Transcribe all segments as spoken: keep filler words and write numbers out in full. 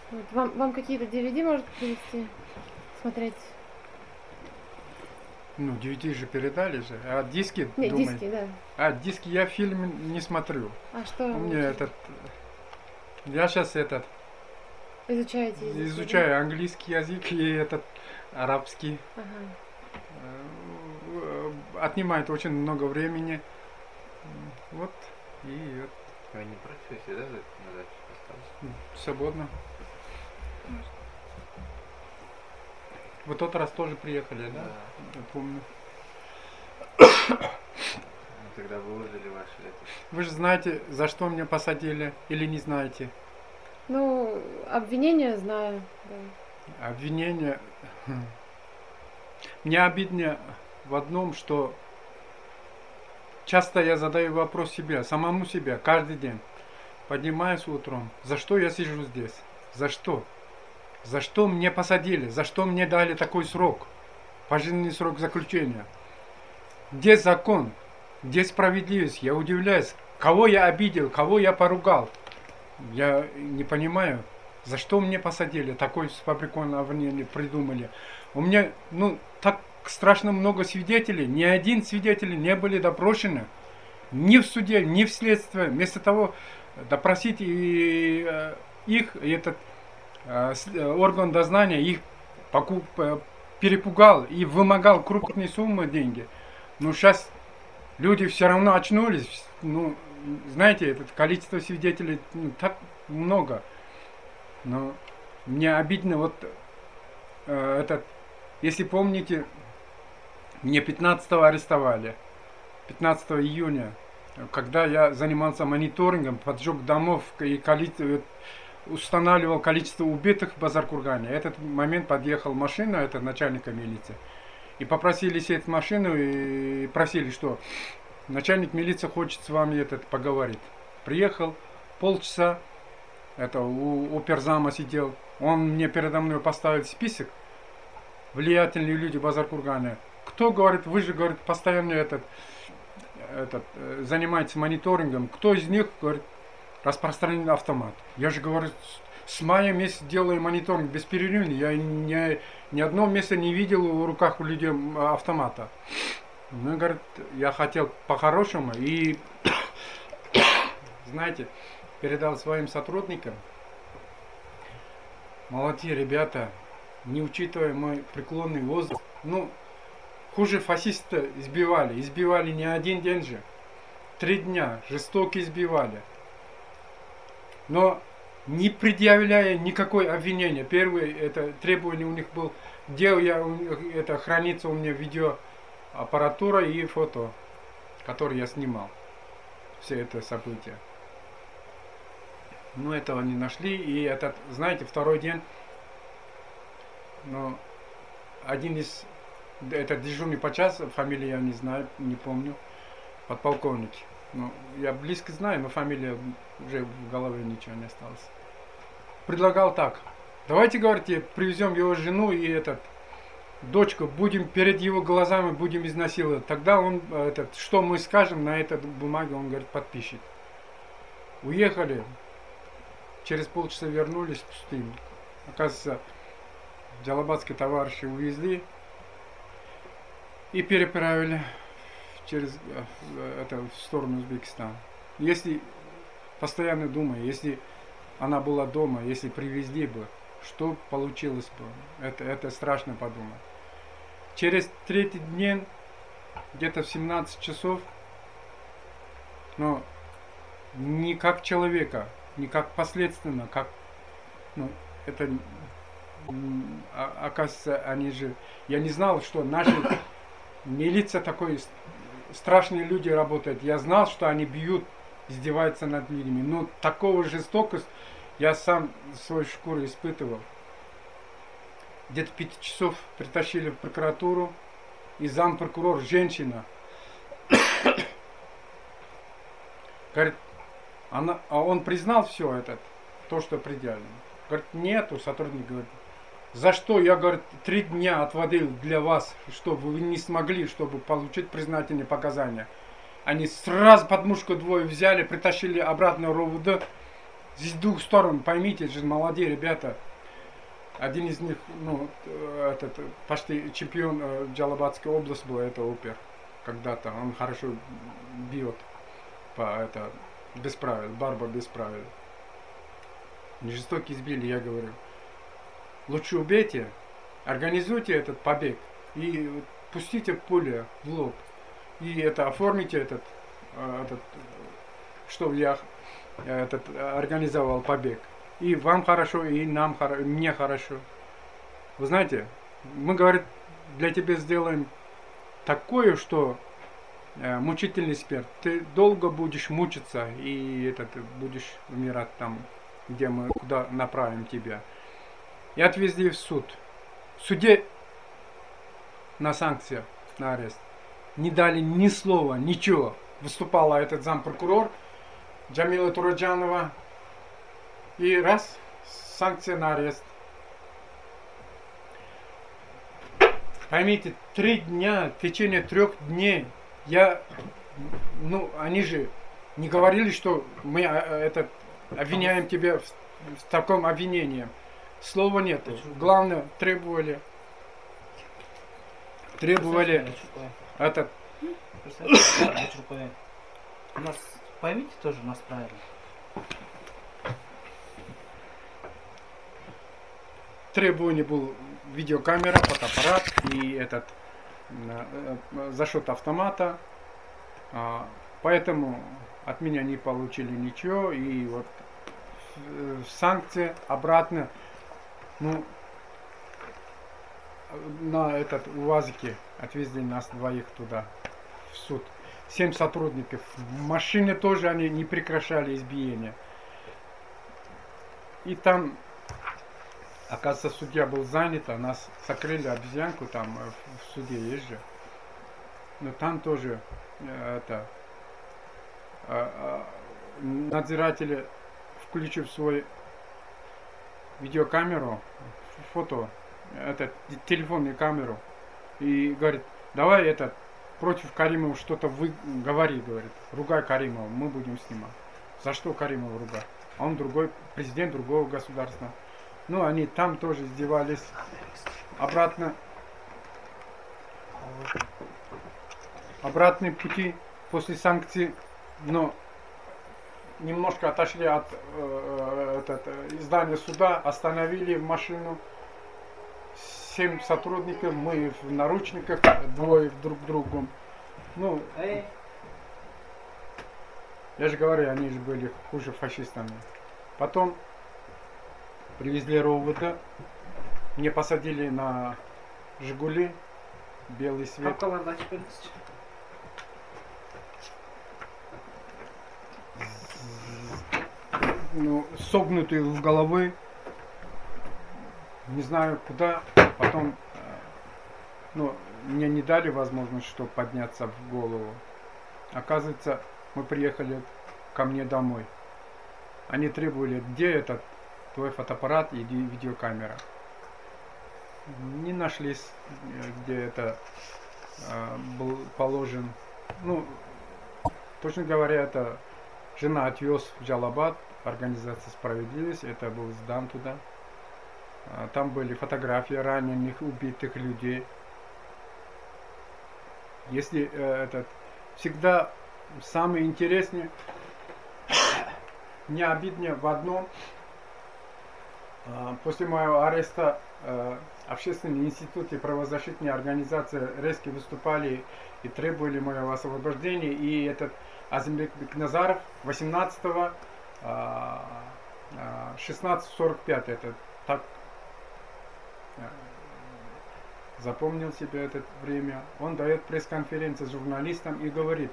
Вот. Вам, вам какие-то ди ви ди может привезти? Смотреть? Ну, ди ви ди же передали же. А диски, Не, думаю. диски, да. А диски я фильм не смотрю. А что У вы меня этот... Я сейчас этот... изучаете языки, да? Изучаю английский язык и этот арабский. Ага. Э, Отнимает очень много времени. Вот. И вот. Вы не против, если, да, за на дачу осталось? Свободно. Вы тот раз тоже приехали, да? Да. Я помню. Ну, тогда выложили ваши это. Вы же знаете, за что меня посадили, или не знаете? Ну, обвинения знаю, да. Обвинение. Хм. Мне обидно в одном, что часто я задаю вопрос себе, самому себе, каждый день. Поднимаюсь утром. За что я сижу здесь? За что? За что мне посадили? За что мне дали такой срок? Пожизненный срок заключения. Где закон? Где справедливость? Я удивляюсь. Кого я обидел? Кого я поругал? Я не понимаю. За что мне посадили? Такой фабрикон обвинение придумали. У меня, ну, так страшно много свидетелей. Ни один свидетель не были допрошены. Ни в суде, ни в следствии. Вместо того, допросить и, э, их, и этот э, орган дознания их покуп, э, перепугал и вымогал крупные суммы деньги. Но сейчас люди все равно очнулись. Ну, знаете, это количество свидетелей, ну, так много. Но мне обидно, вот э, этот, если помните, мне пятнадцатого арестовали. пятнадцатого июня, когда я занимался мониторингом, поджог домов и количество, устанавливал количество убитых в Базар-Кургане. В этот момент подъехала машина, это начальника милиции. И попросили сесть в машину и просили, что начальник милиции хочет с вами этот поговорить. Приехал, полчаса, это у оперзама сидел. Он мне передо мной поставил список. Влиятельные люди Базар-Кургана. Кто, говорит, вы же, говорит, постоянно этот, этот, занимаетесь мониторингом. Кто из них, говорит, распространен автомат? Я же, говорю, с мая месяца делаю мониторинг бесперерывный. Я ни, ни одного места не видел в руках у людей автомата. Ну, говорит, я хотел по-хорошему и, знаете, передал своим сотрудникам. Молодые ребята, не учитывая мой преклонный возраст, ну, хуже фашиста избивали. Избивали не один день же. Три дня жестоко избивали. Но не предъявляя никакой обвинения. Первое это требование у них было, где я, это хранится у меня видеоаппаратура и фото, которые я снимал. Все это события. Но этого не нашли. И этот, знаете, второй день, но один из, это дежурный по часу, фамилию я не знаю, не помню, подполковник. Ну, я близко знаю, но фамилия уже в голове ничего не осталось. Предлагал так. Давайте, говорите, привезем его жену и этот, дочку, будем перед его глазами будем изнасиловать. Тогда он, этот, что мы скажем на этой бумаге, он, говорит, подпишет. Уехали. Через полчаса вернулись пустыми. Оказывается, джалабадские товарищи увезли и переправили через это, в сторону Узбекистана. Если, постоянно думаю, если она была дома, если привезли бы, что получилось бы? Это, это страшно подумать. Через третий день, где-то в семнадцать часов, но не как человека, не как последственно, как, ну, это, оказывается, они же, я не знал, что наши милиция такой, страшные люди работают. Я знал, что они бьют, издеваются над людьми. Но такого жестокость я сам свою шкуру испытывал. Где-то пять часов притащили в прокуратуру. И зампрокурор, женщина, говорит, она, а он признал все это, то, что предъявлено. Говорит, нету, сотрудник говорит. За что я, говорит, три дня отводил для вас, чтобы вы не смогли, чтобы получить признательные показания. Они сразу подмушку двое взяли, притащили обратно в РОВД, Здесь двух сторон, поймите, же молодые ребята. Один из них, ну, э, этот, почти чемпион э, Джалабадской области был, это Опер. Когда-то он хорошо бьет по это, без правил, барба без правил. Не жестоко избили, я говорю. Лучше убейте, организуйте этот побег и пустите пулю в лоб. И это оформите этот, э, этот что я э, этот, организовал побег. И вам хорошо, и нам хорошо, и мне хорошо. Вы знаете, мы, говорит, для тебя сделаем такое, что э, мучительный смерть. Ты долго будешь мучиться, и этот, будешь умирать там, где мы, куда направим тебя. И отвезли в суд. В суде на санкциях, на арест. Не дали ни слова, ничего. Выступала этот зампрокурор Джамила Тураджанова. И раз, санкция на арест. Поймите, три дня, в течение трех дней я, ну, они же не говорили, что мы это, обвиняем тебя в, в таком обвинении. Слова нет. Главное, требовали, требовали этот. У нас, поймите тоже нас правильно. Требование был видеокамера, фотоаппарат и этот зашот автомата. Поэтому от меня не получили ничего. И вот санкции обратно, ну, на этот УАЗике отвезли нас двоих туда, в суд. Семь сотрудников. В машине тоже они не прекращали избиения. И там, оказывается, судья был занят, а нас закрыли обезьянку там в суде есть же. Но там тоже э, это э, э, надзиратели, включив свою видеокамеру, фото, это телефонную камеру, и говорит, давай этот против Каримова что-то вы говори, говорит, ругай Каримова, мы будем снимать. За что Каримова ругать? А он другой, президент другого государства. Ну, они там тоже издевались. Обратно. Обратные пути после санкций, но немножко отошли от э, этот, здания суда, остановили машину. Семь сотрудников, мы в наручниках, двое друг к другу. Ну, я же говорю, они же были хуже фашистами. Потом привезли РОВД, мне посадили на Жигули, белый свет. Ну, согнутые в головы, не знаю куда. Потом, ну, мне не дали возможность, чтобы подняться в голову. Оказывается, мы приехали ко мне домой. Они требовали, где этот твой фотоаппарат и видеокамера. Не нашлись, где это э, был положен. Ну, точно говоря, это жена отвез в Джалабад, организация «Справедливость», это был сдан туда. Там были фотографии раненых, убитых людей. Если э, этот всегда самое интересное, не обиднее в одном, э, после моего ареста э, общественные институты, правозащитные организации резко выступали и требовали моего освобождения. И этот Азимбек Бекназаров восемнадцатого шестнадцать сорок пять это так запомнил себе это время. Он дает пресс-конференцию журналистам и говорит,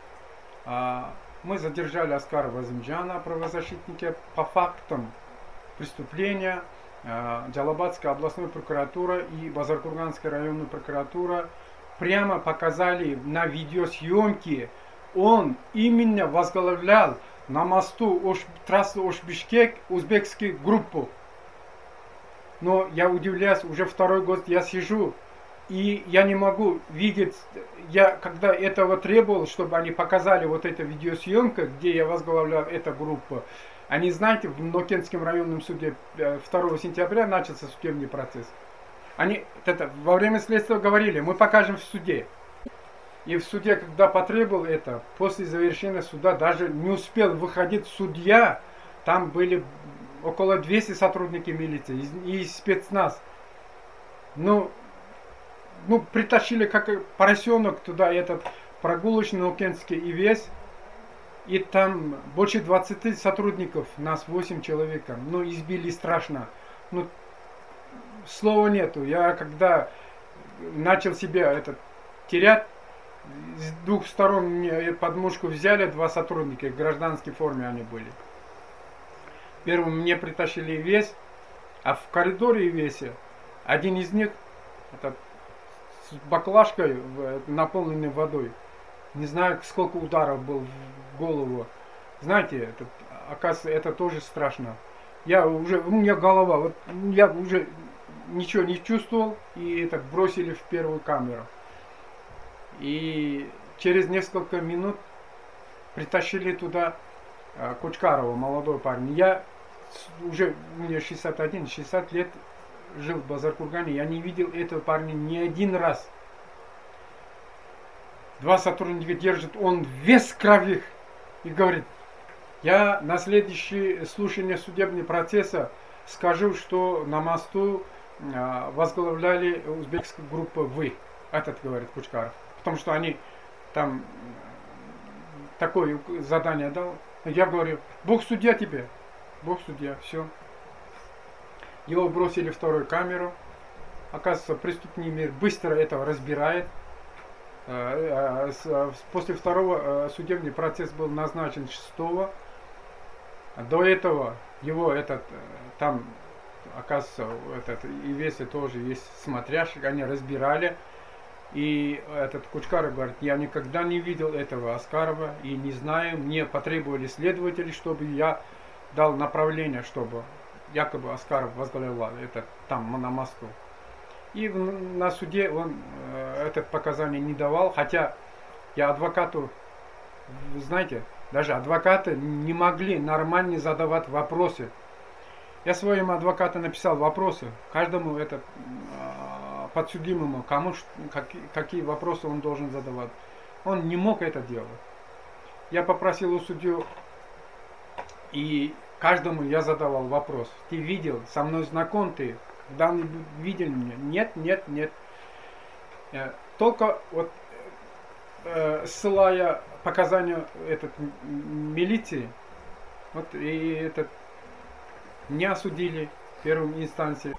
мы задержали Аскара Азимджана, правозащитника, по фактам преступления. Джалабадская областная прокуратура и Базаркурганская районная прокуратура прямо показали на видеосъемке, он именно возглавлял на мосту Ош, трассы Ош-Бишкек узбекскую группу. Но я удивляюсь, уже второй год я сижу, и я не могу видеть, я когда этого требовал, чтобы они показали вот эту видеосъемку, где я возглавлял эту группу, Они, знаете, в Нокенском районном суде э, второго сентября начался судебный процесс. Они это, во время следствия говорили, мы покажем в суде. И в суде, когда потребовал это, после завершения суда даже не успел выходить судья, там были около двухсот сотрудников милиции и спецназ. Ну, ну, притащили как поросенок туда этот прогулочный Нокенский и весь. И там больше двадцати сотрудников, нас восемь человек. Ну, избили страшно. Ну, слова нету. Я когда начал себя этот, терять, с двух сторон мне подмушку взяли два сотрудника, в гражданской форме они были. Первым мне притащили весь, а в коридоре весе один из них это, с баклажкой, наполненной водой. Не знаю, сколько ударов было в голову. Знаете, это, оказывается, это тоже страшно. Я уже, у меня голова, вот я уже ничего не чувствовал, и это бросили в первую камеру. И через несколько минут притащили туда а, Кучкарова, молодой парень. Я уже, мне шестьдесят один шестьдесят лет жил в Базаркургане, я не видел этого парня ни один раз. Два сотрудника держат, он весь в крови и говорит, я на следующее слушание судебного процесса скажу, что на мосту а, возглавляли узбекскую группу вы. Этот говорит Кучкаров. Потому что они там такое задание дал. Я говорю, Бог судья тебе. Бог судья, все. Его бросили в вторую камеру. Оказывается, преступный мир быстро этого разбирает. После второго судебный процесс был назначен шестого. До этого его этот там, оказывается, этот и весе тоже есть смотрящий, они разбирали. И этот Кучкаров говорит, я никогда не видел этого Аскарова и не знаю, мне потребовали следователи, чтобы я дал направление, чтобы якобы Аскаров возглавлял это там на мосту. И на суде он э, это показание не давал, хотя я адвокату, вы знаете, даже адвокаты не могли нормально задавать вопросы. Я своим адвокатам написал вопросы, каждому это э, подсудимому, кому какие, какие вопросы он должен задавать. Он не мог это делать. Я попросил у судью, и каждому я задавал вопрос. Ты видел, со мной знаком ты? Когда-нибудь видел меня? Нет, нет, нет. Только вот э, ссылая показания этот, милиции, вот и этот, не осудили в первой инстанции.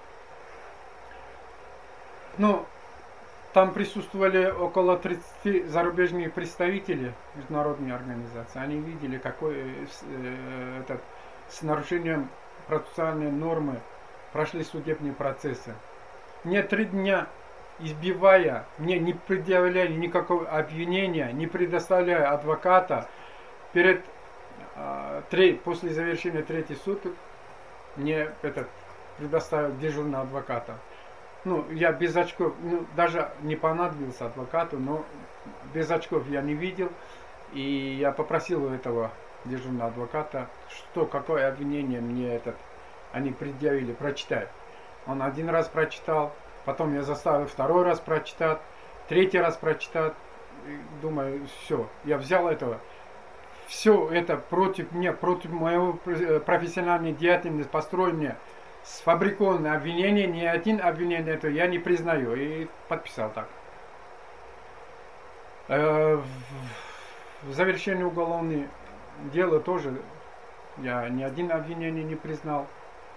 Ну, там присутствовали около тридцати зарубежных представителей международной организации. Они видели, какой э, этот, с нарушением процессуальной нормы прошли судебные процессы. Мне три дня избивая, мне не предъявляли никакого обвинения, не предоставляя адвоката, перед э, три, после завершения третьих суток мне этот, предоставил дежурного адвоката. Ну, я без очков, ну, даже не понадобился адвокату, но без очков я не видел. И я попросил у этого дежурного адвоката, что, какое обвинение мне этот, они предъявили, прочитать. Он один раз прочитал, потом я заставил второй раз прочитать, третий раз прочитать. И думаю, все, я взял этого. Все это против меня, против моего профессиональной деятельности, построения, сфабрикованное обвинение, ни один обвинение это я не признаю. И подписал так. В завершении уголовного дела тоже я ни один обвинение не признал.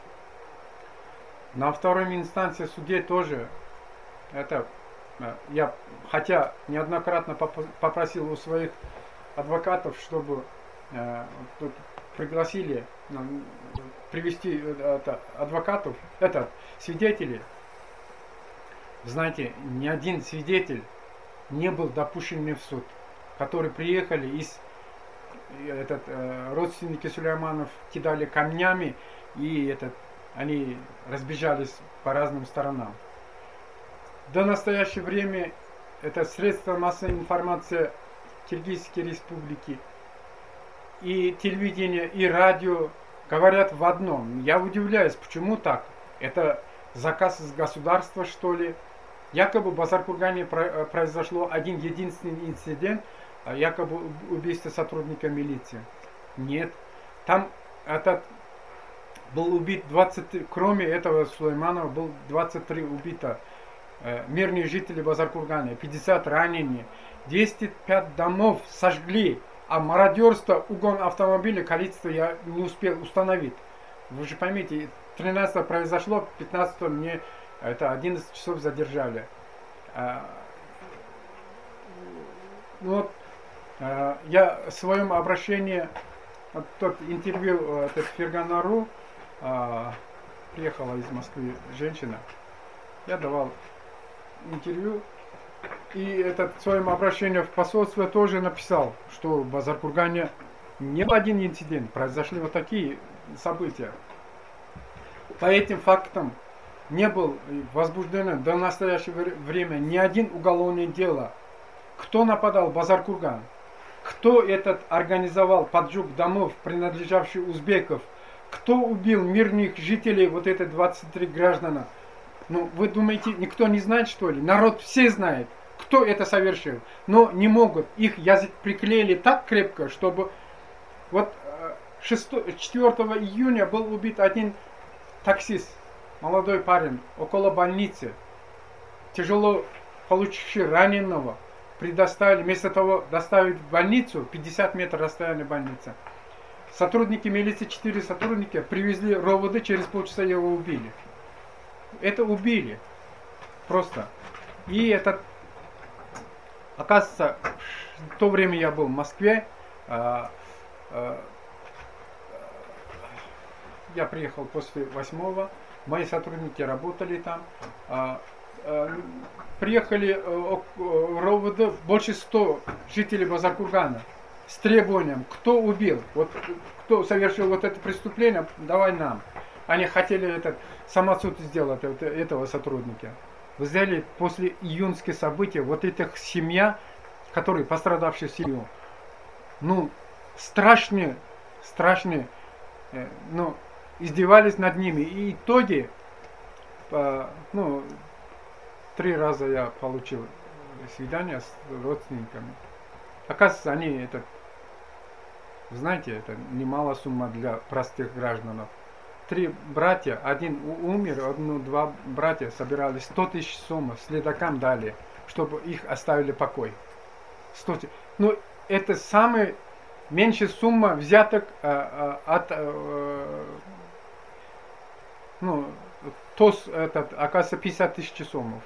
На второй инстанции в суде тоже это я, хотя неоднократно попросил у своих адвокатов, чтобы э, пригласили э, привести это, адвокатов, это свидетелей. Знаете, ни один свидетель не был допущен в суд, которые приехали из этот, э, родственники Сулейманов кидали камнями и этот, они разбежались по разным сторонам. До настоящего времени это средства массовой информации Киргизской республики и телевидение, и радио говорят в одном. Я удивляюсь, почему так? Это заказ из государства, что ли? Якобы в Базар-Кургане произошло один единственный инцидент, якобы убийство сотрудника милиции. Нет. Там этот был убит двадцать, кроме этого Сулейманова, был двадцать три убито э, мирные жители Базар-Кургана, пятьдесят ранены, двести пять домов сожгли, а мародерство, угон автомобиля, количество я не успел установить. Вы же поймите, тринадцатого произошло, пятнадцатого мне это одиннадцать часов задержали. А, вот, а, я в своем обращении, вот тот интервью, этот Ферганару, а, приехала из Москвы женщина, я давал интервью, и этот в своем обращении в посольство тоже написал, что в Базар-Кургане не один инцидент, произошли вот такие события. По этим фактам не был возбужден до настоящего времени ни один уголовное дело. Кто нападал в Базар-Курган? Кто этот организовал поджог домов, принадлежавших узбеков? Кто убил мирных жителей, вот это двадцать три граждана? Ну, вы думаете, никто не знает, что ли? Народ все знает, кто это совершил. Но не могут. Их язык приклеили так крепко, чтобы... Вот четвёртого июня был убит один таксист, молодой парень, около больницы. Тяжело получивший раненого. Предоставили, вместо того доставить в больницу, пятьдесят метров расстояния больницы. Сотрудники милиции, четыре сотрудника, привезли РОВД, через полчаса его убили. Это убили. Просто. И этот, оказывается, в то время я был в Москве, а, а, я приехал после восьмого, мои сотрудники работали там, а, а, приехали в РОВД больше ста жителей Базар-Кургана с требованием, кто убил, вот кто совершил вот это преступление, давай нам. Они хотели этот самосуд сделать вот этого сотрудника. Вы знаете, после июньских событий, вот эта семья, которые пострадавшие семью, ну, страшные, страшные, э, ну, издевались над ними. И в итоге, э, ну, три раза я получил свидание с родственниками. Оказывается, они, это, знаете, это немало сумма для простых граждан. Три братья, один умер, одну, два братья собирали сто тысяч сумм, следакам дали, чтобы их оставили покой. сто тысяч. Ну, это самая меньшая сумма взяток э, э, от, э, ну, ТОС, этот, оказывается, пятьдесят тысяч сомов.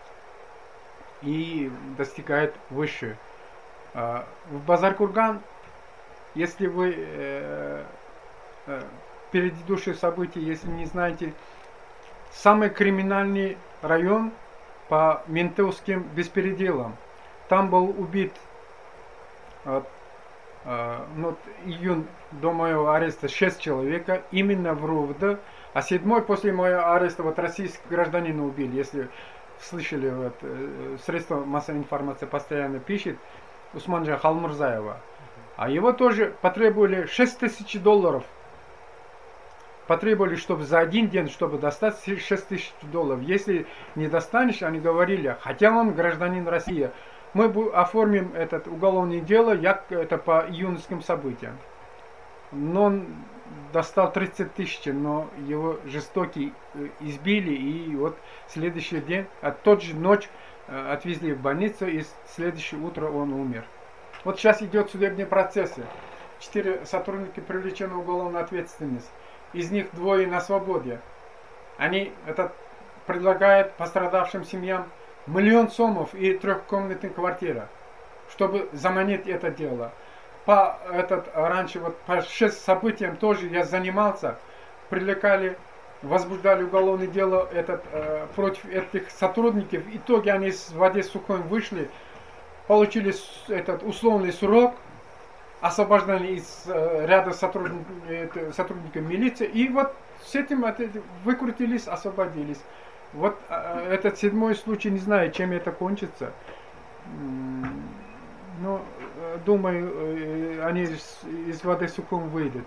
И достигает выше. Э, в Базар-Курган, если вы э, э, предыдущие события, если не знаете, самый криминальный район по ментовским беспределам. Там был убит э, э, ну, июнь до моего ареста шесть человек, именно в РОВД, а седьмой после моего ареста вот российских гражданина убили. Если слышали, вот, э, средства массовой информации постоянно пишет, Усманджа Халмурзаева. А его тоже потребовали шесть тысяч долларов. Потребовали, чтобы за один день, чтобы достать шесть тысяч долларов. Если не достанешь, они говорили, хотя он гражданин России, мы оформим этот уголовное дело, як это по июньским событиям. Но он достал тридцать тысяч, но его жестоко избили, и вот следующий день, а тот же ночь отвезли в больницу, и следующее утро он умер. Вот сейчас идет судебные процессы. Четыре сотрудника привлечены в уголовную ответственность. Из них двое на свободе. Они это предлагают пострадавшим семьям миллион сомов и трехкомнатная квартира, чтобы заманить это дело. По этот раньше вот по шесть событиям тоже я занимался, привлекали, возбуждали уголовное дело этот, э, против этих сотрудников. В итоге они в воде сухой вышли, получили этот условный срок, освобождали из э, ряда сотрудник, э, сотрудников милиции, и вот с этим это, выкрутились, освободились. Вот э, этот седьмой случай, не знаю, чем это кончится. Но э, думаю, э, они из, из воды сухом выйдут.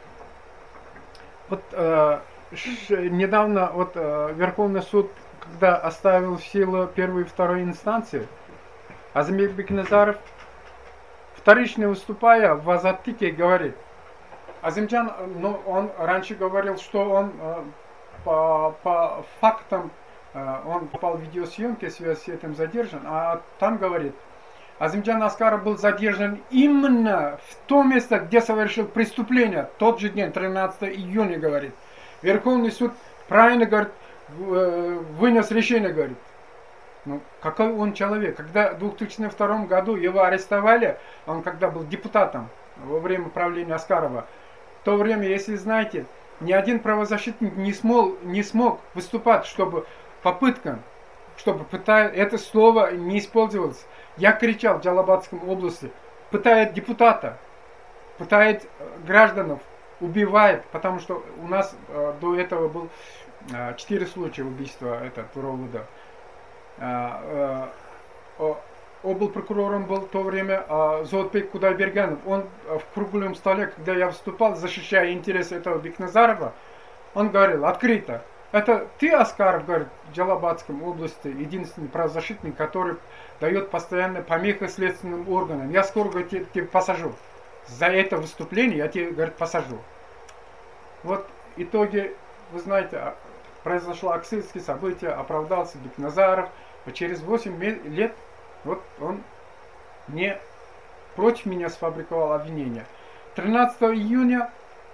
Вот э, ш- недавно вот э, Верховный суд, когда оставил в силу первой и второй инстанции, Азимбек Бекназаров, вторично выступая в Азаттыке, говорит, Азимджан, ну, он раньше говорил, что он э, по, по фактам, э, он попал в видеосъемки, в связи с этим задержан, а там говорит, Азимджан Аскаров был задержан именно в том месте, где совершил преступление, тот же день, тринадцатого июня, говорит. Верховный суд правильно, говорит, вынес решение, говорит. Ну, какой он человек? Когда в две тысячи втором году его арестовали, он когда был депутатом во время правления Аскарова, в то время, если знаете, ни один правозащитник не смог, не смог выступать, чтобы попытка, чтобы пытать, это слово не использовалось. Я кричал в Джалабадской области, пытает депутата, пытает гражданов, убивает, потому что у нас э, до этого был э, четыре случая убийства этого Туровуда. Э, э, облпрокурором был в то время э, Зоотбек Кудайберганов. Он э, в круглом столе, когда я выступал, защищая интересы этого Бекназарова, он говорил открыто, это ты, Аскаров, говорит, в Джалабадской области единственный правозащитник, который дает постоянно помехи следственным органам. Я скоро, говорит, тебя, тебя посажу. За это выступление я тебе, говорит, посажу. Вот в итоге, вы знаете, произошло аксельские события, оправдался Бекназаров. А через восемь лет вот он не против меня сфабриковал обвинение. тринадцатого июня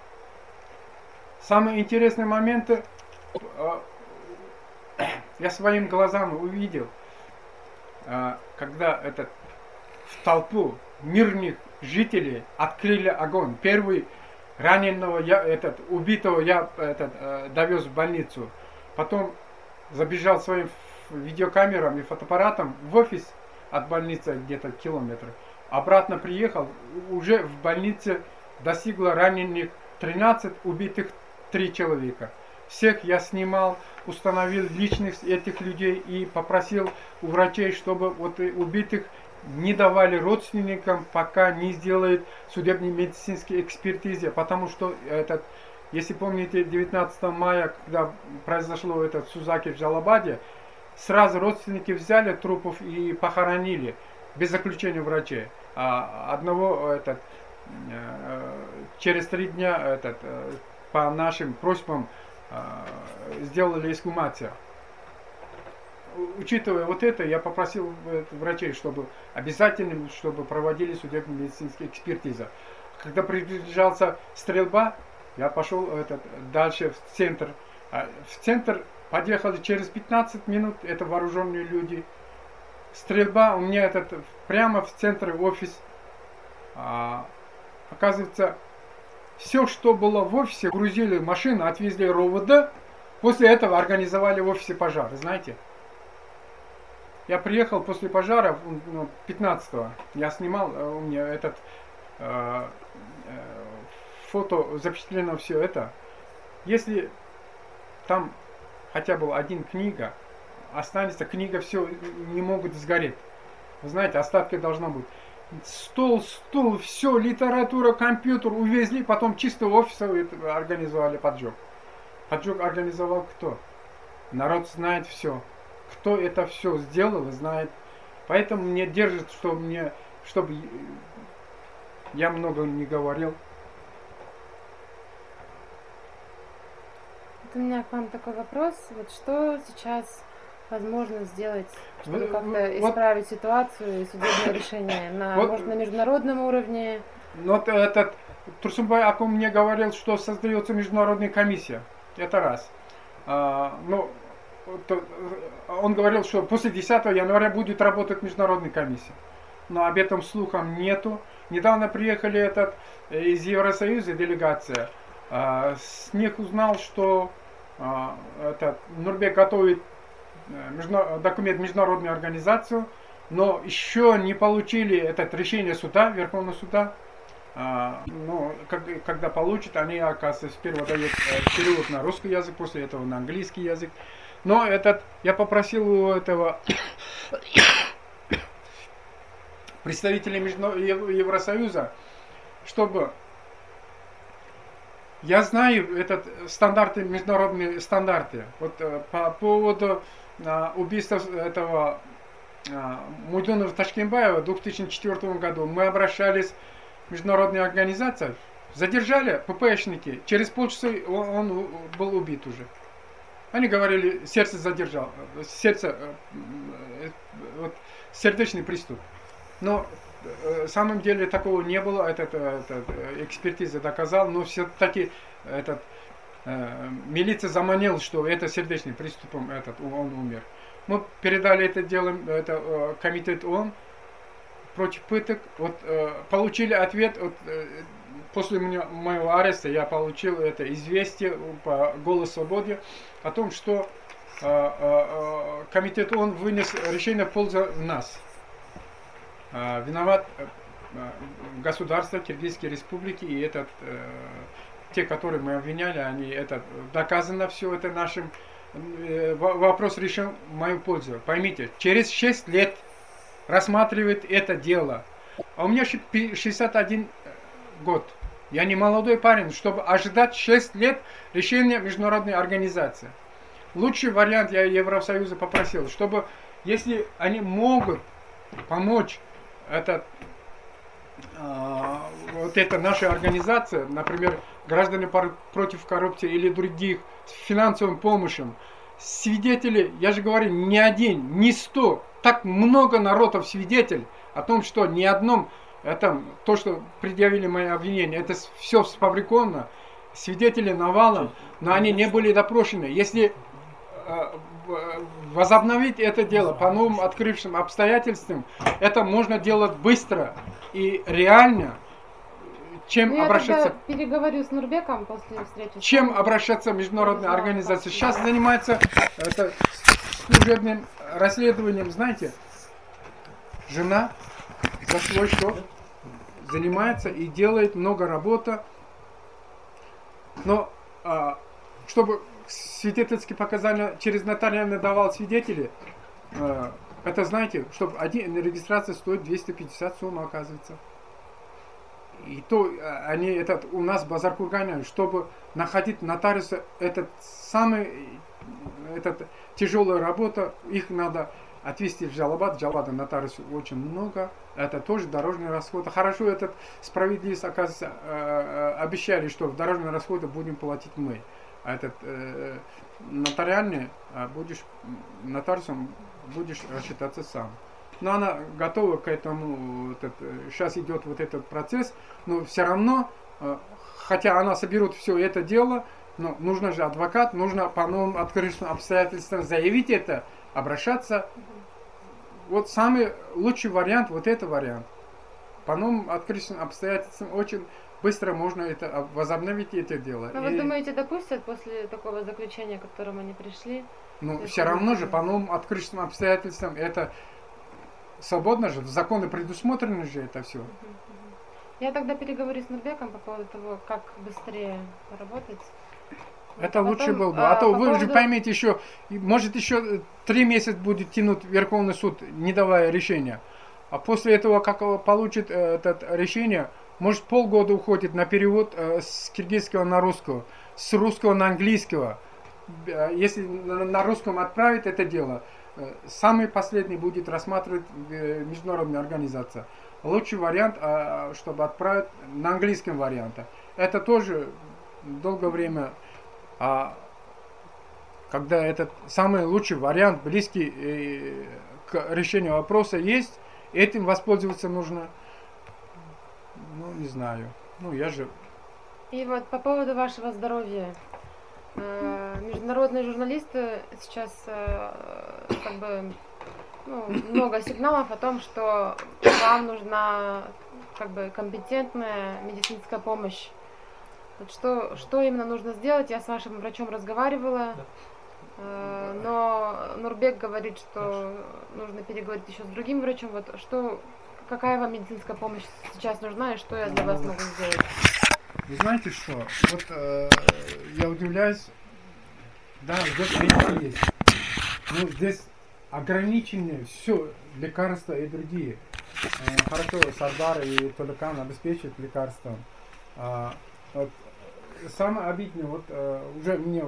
самые интересные моменты я своими глазами увидел, когда этот, в толпу мирных жителей открыли огонь. Первый раненого, я, этот, убитого я этот, довез в больницу. Потом забежал своим видеокамерам и фотоаппаратом в офис от больницы где-то километр. Обратно приехал, уже в больнице достигло раненых тринадцать, убитых три человека. Всех я снимал, установил личность этих людей и попросил у врачей, чтобы вот убитых не давали родственникам, пока не сделают судебные медицинские экспертизы. Потому что, этот, если помните, девятнадцатого мая, когда произошло это в Сузаке в Джалабаде, сразу родственники взяли трупов и похоронили без заключения врачей. А одного этот, через три дня этот, по нашим просьбам сделали эксгумацию. Учитывая вот это, я попросил врачей, чтобы обязательно, чтобы проводили судебно-медицинские экспертизы. Когда приближалась стрельба, я пошел этот, дальше в центр. В центр подъехали через пятнадцать минут, это вооруженные люди. Стрельба у меня этот, прямо в центре офис. А, оказывается, все, что было в офисе, грузили в машину, отвезли РОВД. После этого организовали в офисе пожар, знаете. Я приехал после пожара пятнадцатого. Я снимал, у меня этот э, э, фото запечатлено все это. Если там хотя бы один книга, останется книга, все не могут сгореть. Вы знаете, остатки должно быть. Стол, стул, все, литература, компьютер увезли, потом чисто офиса организовали поджог. Поджог организовал кто? Народ знает все. Кто это все сделал, знает. Поэтому мне держит, что мне, чтобы я много не говорил. Вот у меня к вам такой вопрос. Вот что сейчас возможно сделать, чтобы Вы- как-то вы- вот- исправить ситуацию и судебное решение? На, Вот- может, на международном уровне? Вот этот Турсунбай Акун мне говорил, что создается международная комиссия. Это раз. А, ну, то, он говорил, что после десятого января будет работать международная комиссия. Но об этом слухом нету. Недавно приехали этот, из Евросоюза делегация. А, с них узнал, что а, этот, Нурбек готовит междуна- документ в международную организацию, но еще не получили это решение суда, Верховного суда. А, ну, как, когда получат, они, оказывается, сперва дают э, перевод на русский язык, после этого на английский язык. Но этот, я попросил у этого представителей Междуна- Ев- Евросоюза, чтобы... Я знаю этот стандарты, международные стандарты. Вот э, по поводу э, убийства этого э, Муденова Ташкенбаева в две тысячи четвёртом году мы обращались в международную организацию, задержали ППшники, через полчаса он, он был убит уже. Они говорили, сердце задержал, сердце, э, э, вот, сердечный приступ. Но на самом деле такого не было, этот, этот, экспертиза доказала, но все-таки этот, э, милиция заманила, что это сердечный приступом этот, он умер. Мы передали это дело, это, э, комитет ООН против пыток, вот, э, получили ответ, вот, э, после меня, моего ареста я получил это известие по «Голос свободы» о том, что э, э, комитет ООН вынес решение в пользу нас. Виноват государство Киргизской республики и этот, э, те, которые мы обвиняли, они это доказано все это нашим, э, вопрос решен в мою пользу. Поймите, через шесть лет рассматривает это дело, а у меня шестьдесят один год, я не молодой парень, чтобы ожидать шесть лет решения международной организации. Лучший вариант я Евросоюза попросил, чтобы если они могут помочь это, э, вот это наша организация, например, граждане против коррупции или других, с финансовым помощью, свидетели, я же говорю, не один, не сто, так много народов свидетель о том, что ни одном, это то, что предъявили мои обвинения, это все сфабриковано, свидетели навалом, но они не были допрошены. Если э, возобновить это дело по новым открывшим обстоятельствам, это можно делать быстро и реально, чем Ну, обращаться, я переговорю с Нурбеком после встречи. чем обращаться в международные организации. Сейчас занимается это, служебным расследованием, знаете, жена за свой счет занимается и делает много работы, но а, чтобы свидетельские показания через нотариально давал свидетели, э, это знаете, чтобы один регистрация стоит двести пятьдесят сом, оказывается. И то они этот у нас в Базар-Кургане, чтобы находить нотариуса, этот самый этот тяжелая работа, их надо отвезти в Джалабад, Джалабада нотариусу очень много, это тоже дорожные расходы. Хорошо, этот справедливость, оказывается, э, обещали, что в дорожные расходы будем платить мы. А этот э, нотариальный, а будешь нотариусом будешь рассчитаться сам. Но она готова к этому, этот, сейчас идет вот этот процесс, но все равно, э, хотя она соберет все это дело, но нужно же адвокат, нужно по новым открытым обстоятельствам заявить это, обращаться. Вот самый лучший вариант, вот это вариант. По новым открытым обстоятельствам очень быстро можно это возобновить это дело. Но вы И, думаете, допустят после такого заключения, к которому они пришли? ну, все равно же по новым открытым обстоятельствам это свободно же, в законы предусмотрено же это все. Я тогда переговорю с Нурбеком по поводу того, как быстрее работать. Это Потом, лучше было бы. а, А то по вы же поводу- поймите еще, может еще три месяца будет тянуть Верховный суд, не давая решения. А после этого, как он получит э, это решение, может полгода уходит на перевод э, с киргизского на русского, с русского на английского. Э, Если на на русском отправить это дело, э, самый последний будет рассматривать э, международная организация. Лучший вариант, э, чтобы отправить на английском варианте. Это тоже долгое время. А когда этот самый лучший вариант, близкий э, к решению вопроса есть, этим воспользоваться нужно, ну, не знаю, ну, я же... И вот по поводу вашего здоровья. Э, Международные журналисты сейчас э, как бы ну, много сигналов о том, что вам нужна как бы компетентная медицинская помощь. Вот что, что именно нужно сделать? Я с вашим врачом разговаривала, э, но Нурбек говорит, что нужно переговорить еще с другим врачом. Вот что, какая вам медицинская помощь сейчас нужна и что я для вас могу сделать? Вы знаете что? Вот э, я удивляюсь, да, здесь медики есть, но здесь ограничены все, лекарства и другие. э, хорошо Сардар и Толикан обеспечивают лекарством. А, вот, самое обидное, вот э, уже мне,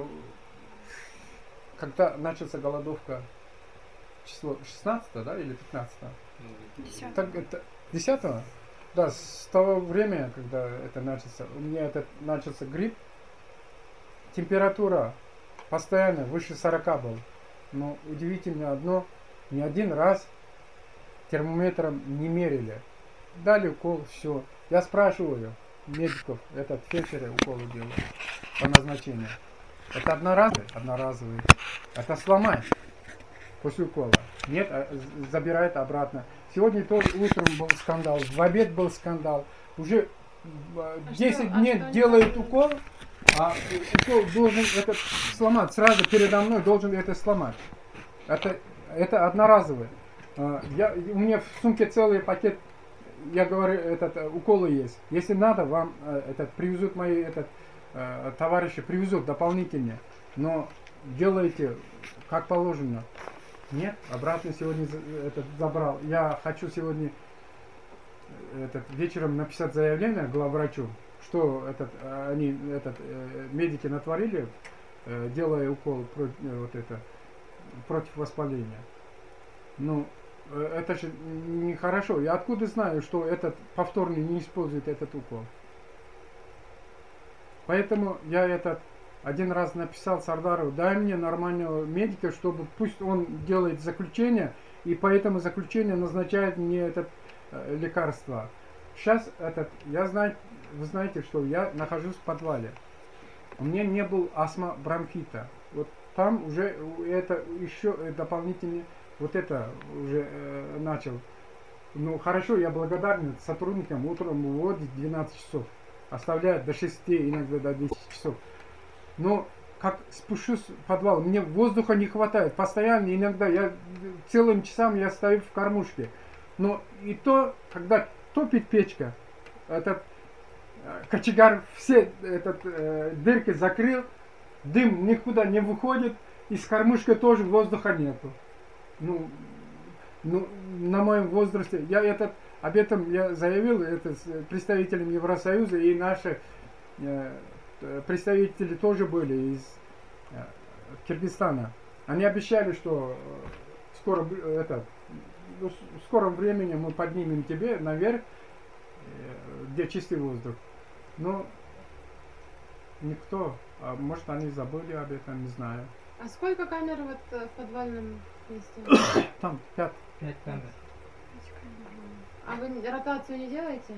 когда начался голодовка, число шестнадцатого, да, или пятнадцатого? Десятого. Так это десятого? Да, с того времени, когда это начался, у меня это начался грипп, температура постоянно выше сорока был. Но удивительно одно, ни один раз термометром не мерили. Дали укол, все. Я спрашиваю медиков, этот фельдшеры уколы делают по назначению. Это одноразовый? Одноразовый. Это сломать после укола. Нет, а забирает обратно. Сегодня тоже утром был скандал, в обед был скандал. Уже десять что- а дней что они делают делают? укол, а укол должен этот сломать. Сразу передо мной должен это сломать. Это, это одноразовый. А, Я, у меня в сумке целый пакет, я говорю, этот э, уколы есть. Если надо, вам э, этот привезут мои этот, э, товарищи, привезут дополнительно. Но делайте как положено. Нет, обратно сегодня за- этот забрал. Я хочу сегодня э, этот, вечером написать заявление главврачу, что этот, э, они этот, э, медики натворили, э, делая укол против, э, вот это, против воспаления. Ну, э, это же нехорошо. Я откуда знаю, что этот повторный не использует этот укол? Поэтому я этот один раз написал Сардару, дай мне нормального медика, чтобы пусть он делает заключение, и по этому заключению назначает мне это э, лекарство. Сейчас этот, я знаю, вы знаете, что я нахожусь в подвале. У меня не был астма бронхита. Вот там уже это еще дополнительно, вот это уже э, начал. Ну хорошо, я благодарен сотрудникам, утром выводит двенадцать часов, оставляют до шести, иногда до десяти часов. Но как спущусь в подвал, мне воздуха не хватает. Постоянно, иногда я целым часам я стою в кормушке. Но и то, когда топит печка, этот э, кочегар все этот, э, дырки закрыл, дым никуда не выходит, из кормушки тоже воздуха нету. Ну, ну, на моем возрасте, я этот, об этом я заявил это с представителем Евросоюза, и наши э, представители тоже были из э, Киргизстана. Они обещали, что э, скоро э, это, ну, в скором времени мы поднимем тебе наверх, э, где чистый воздух. Но никто, а может они забыли об этом, не знаю. А сколько камер вот э, в подвальном месте? Там пять. Пять камер. А вы не- ротацию не делаете?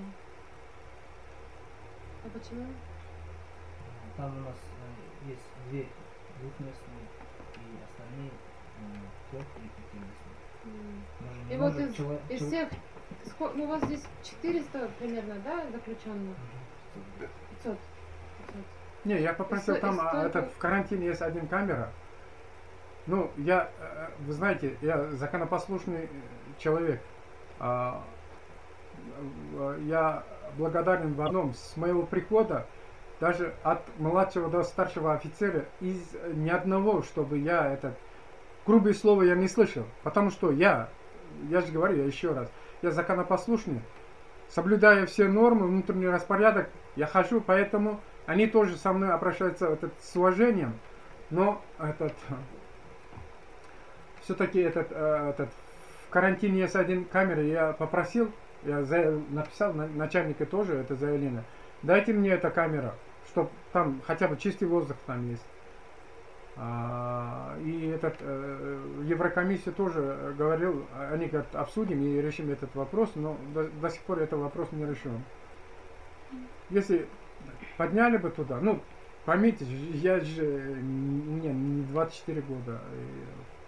А почему? Там у нас э, есть две двухместные и остальные трех и пятиместные. М. Можем И немного вот из, чело- из чел- всех, ско- ну у вас здесь четыреста примерно, да, заключенных? пятьсот. пятьсот. Не, я попросил И сто- там, и а, столько- этот, в карантине есть один камера. Ну, я, э, вы знаете, я законопослушный э, человек. А, э, Я благодарен в одном. С моего прихода, даже от младшего до старшего офицера, из ни одного, чтобы я этот, грубое слово я не слышал. Потому что я, я же говорю, я еще раз, я законопослушный, соблюдая все нормы, внутренний распорядок, я хожу, поэтому они тоже со мной обращаются этот, с уважением, но этот, все-таки этот, э, этот, в карантине есть один камера, я попросил, я за- написал на- начальнику тоже это заявление, дайте мне эта камера, чтобы там хотя бы чистый воздух там есть. А, и этот э, Еврокомиссия тоже говорил, они говорят, обсудим и решим этот вопрос, но до, до сих пор этот вопрос не решен. Если подняли бы туда, ну, поймите, я же, мне не двадцать четыре года. и-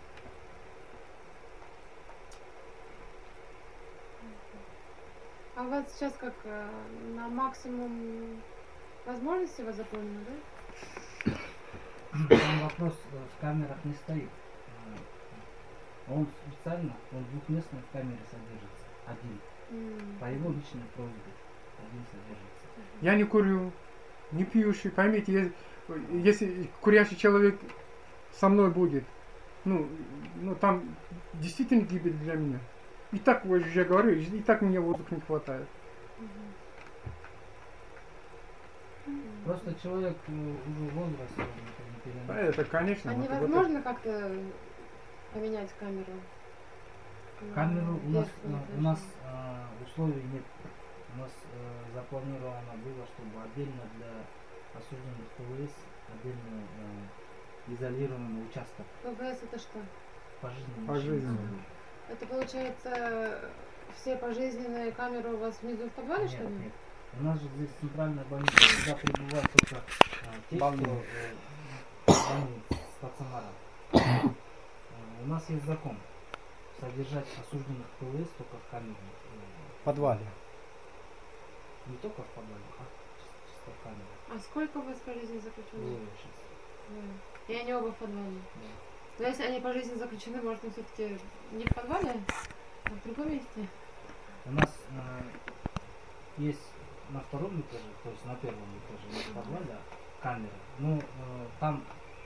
А у вас сейчас как э, на максимум возможности вас заполнено, да? Там вопрос э, в камерах не стоит. Э, Он специально, он двухместный в камере содержится. Один. М. По его личной просьбе. Один содержится. Я не курю, не пьющий, поймите, я- если курящий человек со мной будет, ну, ну там действительно гибель для меня. И так, вот я говорю, и так мне воздуха не хватает. Просто человек э, уже в возрасте, он это не А переносит. это, конечно. А вот- вот невозможно как-то поменять камеру? на Камеру у нас, верхнее э, у нас напряжение? э, условий нет. У нас э, запланировано было, чтобы отдельно для осужденных ПВС отдельно э, изолированный участок ПВС это что? пожизненный. Пожизненно. Это получается все пожизненные камеры у вас внизу в подвале, Нет, что ли? нет. У нас же здесь центральная больница, сюда прибывают только э, те, кто Больные. э, больные стационара. Э, у нас есть закон содержать осужденных ПВС только в камере. э, В подвале. Не только в подвале, а чис- чисто в камере. А сколько у вас пожизненно заключенных? Двое сейчас. Да. И они оба в подвале. Да. Но если они пожизненно заключены, может, он все-таки не в подвале, а в другом месте? У нас э, есть на втором этаже, то есть на первом этаже, не в подвале, а камера. Ну, э, там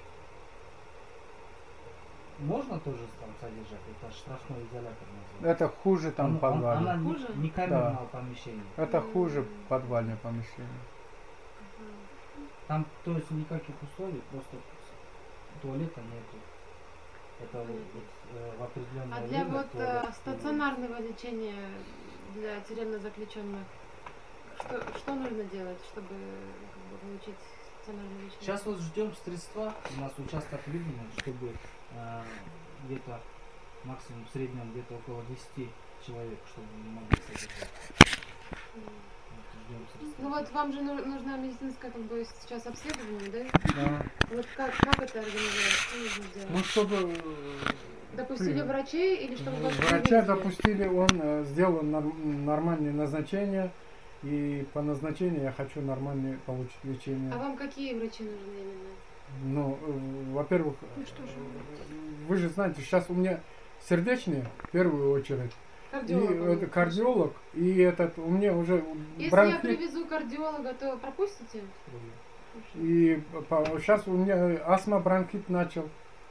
можно тоже там содержать, это штрафной изолятор называется. Это хуже там Он- он- подвале. Она не, Хуже? не камерного помещения. Это хуже подвальное помещение. Там, то есть, никаких условий, просто туалета нету. Это вот, вот, э, в определенное А для время вот туалет- э, стационарного лечения для тюремно заключенных, что, что нужно делать, чтобы как бы, получить стационарное лечение? Сейчас вот ждем средства, у нас участок выделен, чтобы э, где-то максимум в среднем где-то около десяти человек, чтобы мы могли содержать. М. Вот ждем средства. Ну вот вам же ну- нужно медицинское как бы сейчас обследование, да? Да. Вот как, как это организовать? Что нужно сделать? Ну, чтобы... э, Допустили при- врачей или чтобы вас Врача привезли? допустили, он э, сделал норм- нормальное назначение. И по назначению я хочу нормальное получить лечение. А вам какие врачи нужны именно? Ну, э, во-первых, Ну что же. э, вы же знаете, сейчас у меня сердечный в первую очередь. Кардиолог. И это кардиолог, и этот у меня уже Если я бронхит. привезу кардиолога, то пропустите? И сейчас у меня астма, бронхит начал.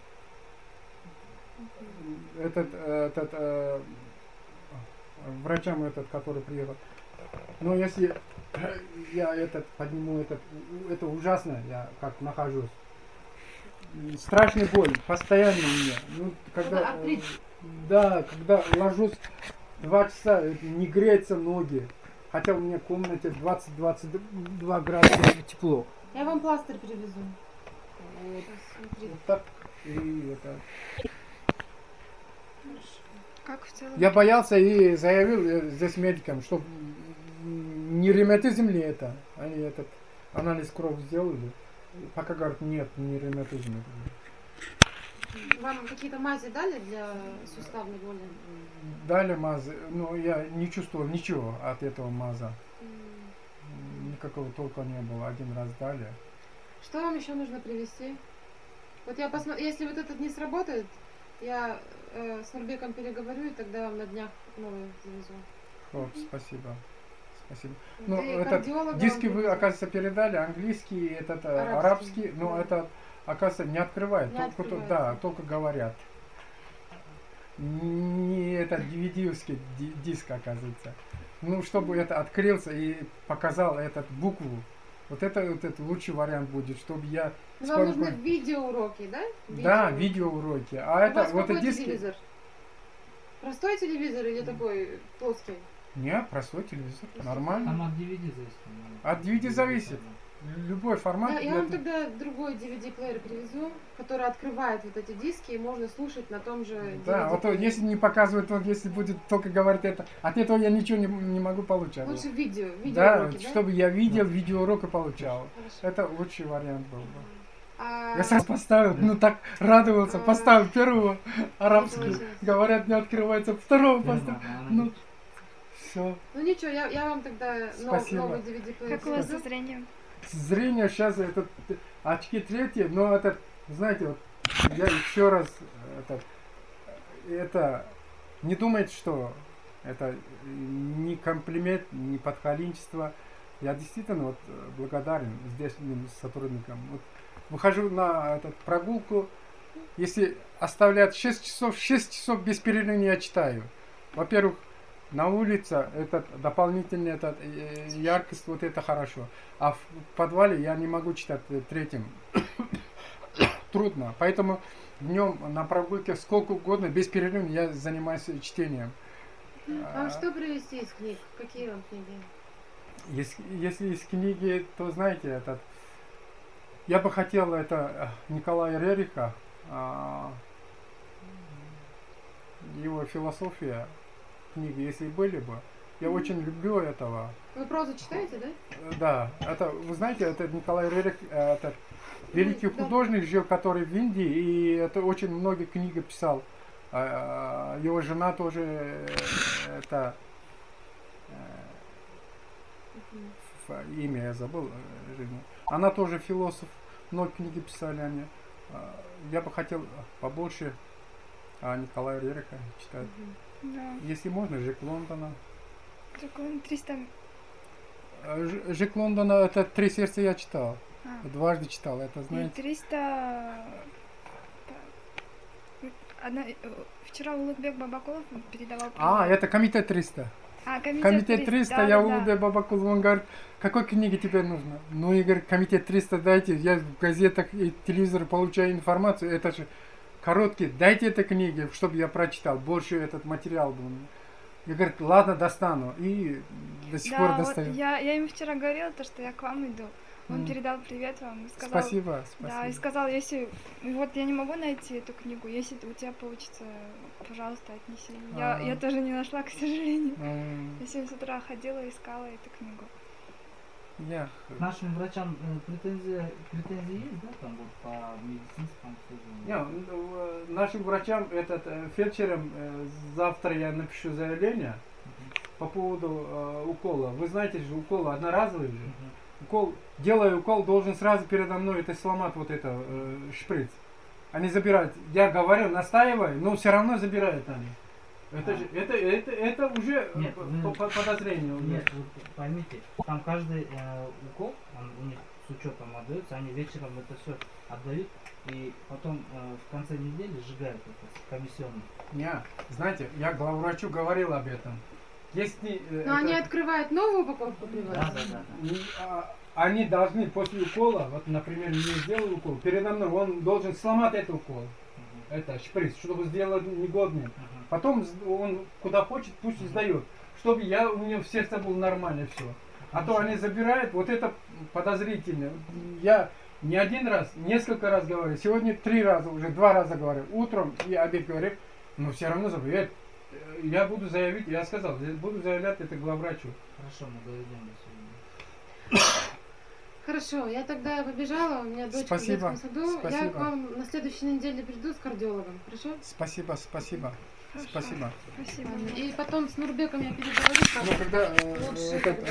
Этот, э, этот э, врачам этот, который приехал. Но если я этот подниму, этот, это ужасно, я как нахожусь. И страшный боль, постоянно у меня. Ну, когда, Это артрит. э, да, когда ложусь два часа, э, не греются ноги. Хотя у меня в комнате двадцать-двадцать два градуса тепло. Я вам пластырь привезу. Вот, Смотрите. вот так. И это. Как в целом? Я боялся и заявил э, здесь медикам, что м, не ревматизм ли это. Они этот анализ крови сделали. Пока говорят, нет, не ревматизм. Вам какие-то мази дали для суставной боли? Дали мазы, но я не чувствовал ничего от этого маза. М. Никакого толка не было. Один раз дали. Что вам еще нужно привезти? Вот я посмотрю, если вот этот не сработает, я э, с Нурбеком переговорю, и тогда вам на днях новый завезу. Вот, спасибо. Спасибо. Вот, Ну, и этот кардиолога вам диски вы, привезу. оказывается, передали, английский, этот э, Арабский, арабский, но да. это, оказывается, не открывает, Не только, то- открывается. да, только говорят. Не этот ди ви ди-овский ди- диск, оказывается. Ну, чтобы это открылся и показал этот букву, вот это вот это лучший вариант будет, чтобы я... Ну, с вам нужны помощью- видеоуроки, да? Да, видеоуроки. А У это вас вот какой эти диски... телевизор? Простой телевизор или такой плоский? Не, простой телевизор, Там нормально. от ди ви ди зависит. по-моему. От ди ви ди зависит. Любой формат. Я, я для вам этого- тогда другой ди ви ди-плеер привезу, который открывает вот эти диски, и можно слушать на том же ди ви ди. Да, вот то, если не показывают, вот если будет только говорить это, от этого я ничего не, не могу получать. Лучше видео, Да, видеоуроки, да? чтобы я видел, видеоурок и получал. Хорошо. Это лучший вариант был бы. А, Я сразу поставил, ну так радовался, А. поставил первого арабский, получилось. говорят, не открывается, второго Да, поставил. да, она Ну, не- все. Ну ничего, я, я вам тогда нов- Спасибо. новый ди ви ди-плеер Как у вас привезу. со зрением? Зрение сейчас, это очки третьи, но это, знаете, вот я еще раз, это, это не думайте, что это не комплимент, не подхалимство. Я действительно вот благодарен здешним сотрудникам. Вот выхожу на этот, прогулку, если оставляют шесть часов, шесть часов без перерыва я читаю. Во-первых, на улице этот дополнительный этот, э, яркость, вот это хорошо. А в подвале я не могу читать э, третьим. Трудно. Поэтому днем на прогулке сколько угодно, без перерыва я занимаюсь чтением. А вот что привести из книг? Какие вам книги? Если, если из книги, то знаете, этот, я бы хотел это Николая Рериха, а, его философия, книги, если были бы. Я очень люблю этого. Вы прозу читаете, да? Да, это, вы знаете, это Николай Рерих, это великий Да. художник жил, который в Индии, и это очень многие книги писал. А, а, Его жена тоже, э, это, э, Мгм. ф- имя я забыл, э, жену. Она тоже философ, многие книги писали они. А, Я бы хотел побольше а, Николая Рериха читать. Мгм. Да. Если можно, Жек Лондона. Такой триста. А, Ж- Жек Лондона, это «Три сердца» я читал. А. Дважды читал, это И знаете. триста. Одна... э, Вчера Улугбек Бабакулов передавал. А, привет. это комитет триста. А, комитет, Комитет триста, да, я да, Улугбек да. Бабакулов, он говорит, какой книги тебе нужно? Ну, я говорю, комитет триста дайте, я в газетах и телевизоре получаю информацию, это же короткие, дайте этой книги, чтобы я прочитал, больше этот материал был. Я говорю, ладно, достану, и до сих Да, пор вот достаю. я, я ему вчера говорила, то, что я к вам иду. Он М. передал привет вам и сказал. Спасибо, Да, и спасибо. сказал, если вот я не могу найти эту книгу, если у тебя получится, пожалуйста, отнеси. Я, А. я тоже не нашла, к сожалению. М, Я сегодня с утра ходила, искала эту книгу. Я, К нашим врачам э, претензии, претензии есть, да, там вот по медицинскому не, обслуживанию? ну, э, нашим врачам, этот, э, фельдшерам, э, завтра я напишу заявление по поводу э, укола. Вы знаете же, укол одноразовый же. Мгм. Укол, делая укол, должен сразу передо мной это сломать вот это э, шприц. Они забирают. Я говорю, настаиваю, но все равно забирают они. Это А. же, это, это, это уже э, Нет, по- вы- по- подозрение у меня. Нет, вот поймите, там каждый э, укол, он у них с учетом отдается, они вечером это все отдают, и потом э, в конце недели сжигают это комиссионно. Не, знаете, я главврачу говорил об этом. Если э, Но они это- открывают новую упаковку Да, привозят. да, да. не, а, они должны после укола, вот, например, мне сделал укол, передо мной он должен сломать этот укол, Мгм. это шприц, чтобы сделать негодным. Мгм. Потом с- он куда хочет, пусть сдает, чтобы я, у меня в сердце был нормально все. А то они забирают, вот это подозрительно. Я не один раз, несколько раз говорю, сегодня три раза, уже два раза говорю, утром и обед говорю, но все равно забываю. Я, я буду заявить, я сказал, я буду заявлять это главврачу. Хорошо, мы доведем до сегодня. Хорошо, я тогда побежала, у меня дочка Спасибо, в детском саду. Я спасибо. к вам на следующей неделе приду с кардиологом, хорошо? Спасибо, спасибо, Хорошо. спасибо. Спасибо. И потом с Нурбеком я переговорю. как Ну, когда э, лучше этот,